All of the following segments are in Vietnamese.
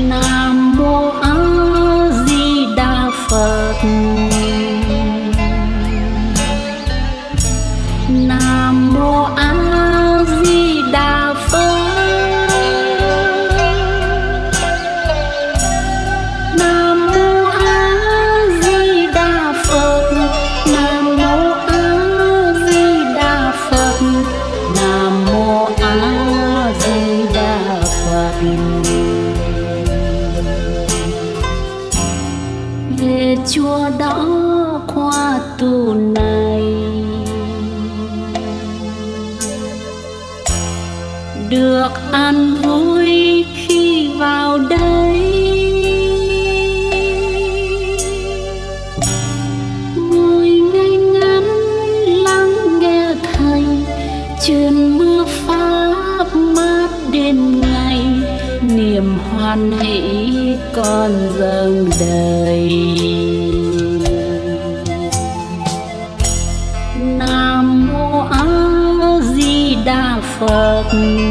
Nam mô A Di Đà Phật. Nam mô A Di Đà Phật. Nam mô A Di Đà Phật. Nam mô A Di Đà Phật. Nam mô A Di Đà Phật. Về chùa đó khóa tu này, được an vui khi vào đây. Ngồi ngay ngắn lắng nghe thầy truyền mưa pháp mát đến ngày, niềm hoan hỷ con dâng đời. Nam mô A Di Đà Phật.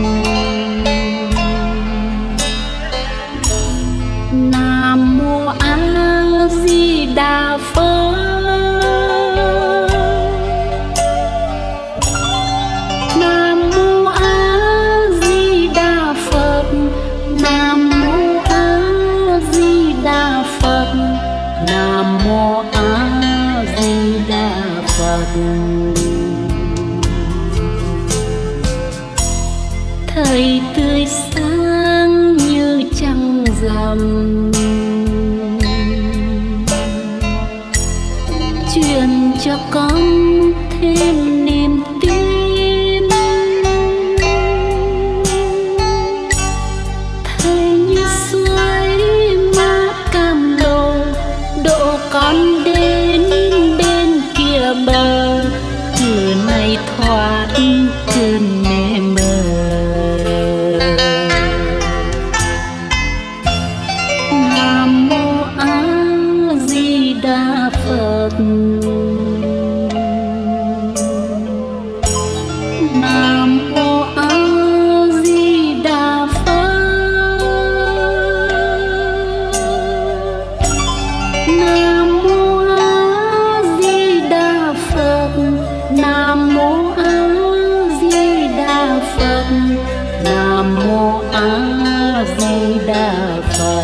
Nam mô A Di Đà Phật. Nam mô A Di Đà Phật. Nam mô A Di Đà Phật. Nam mô A Di Đà Phật. Thầy tươi sáng như trăng rằm, truyền cho con thêm niềm tin. Thầy như suối mát cam lồ, độ con đến bên kia bờ, từ nay thoát cơn mê mờ. Nam mô A Di Đà Phật. Nam mô A Di Đà Phật. Nam mô A Di Đà Phật. Nam mô A Di Đà Phật. Nam mô A Di Đà Phật.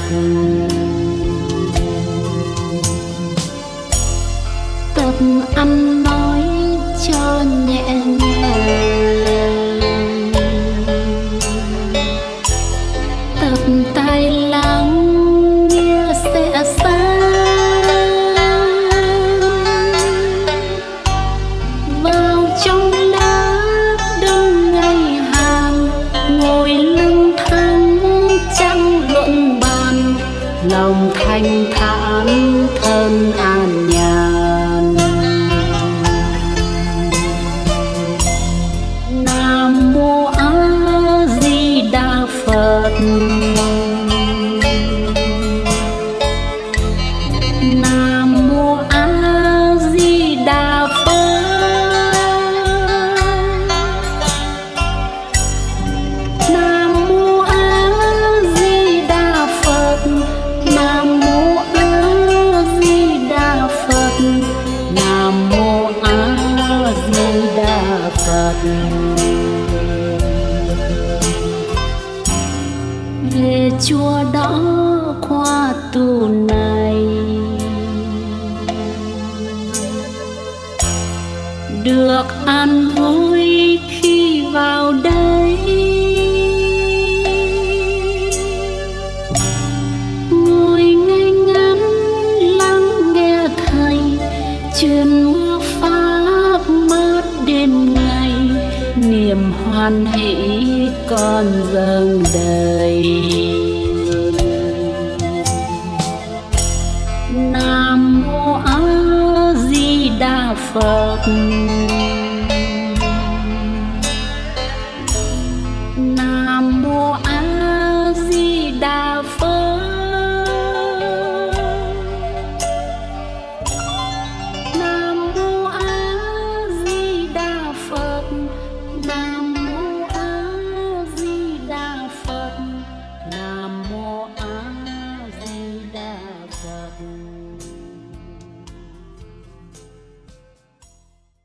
Tập ăn nói cho nhẹ nhàng, tập tai lắng nghe sẽ sáng, vào trong lớp đông ngày hàng, ngồi lưng thang chẳng luận bàn, lòng thanh thản thân an nhàn. Nam mô A Di Đà Phật. Nam mô A Di Đà Phật. Nam mô A Di Đà Phật. Nam mô A Di Đà Phật. Nam mô A Di Đà Phật. Về chùa đó khóa tu này, được an vui khi vào đây. Ngồi ngay ngắn lắng nghe thầy truyền mưa pháp mát đến ngày, niềm hoan hỷ con dâng đời. Nam mô A Di Đà Phật. Nam mô A Di Đà Phật. Nam mô A Di Đà Phật. Nam mô A Di Đà Phật. Nam mô A Phật.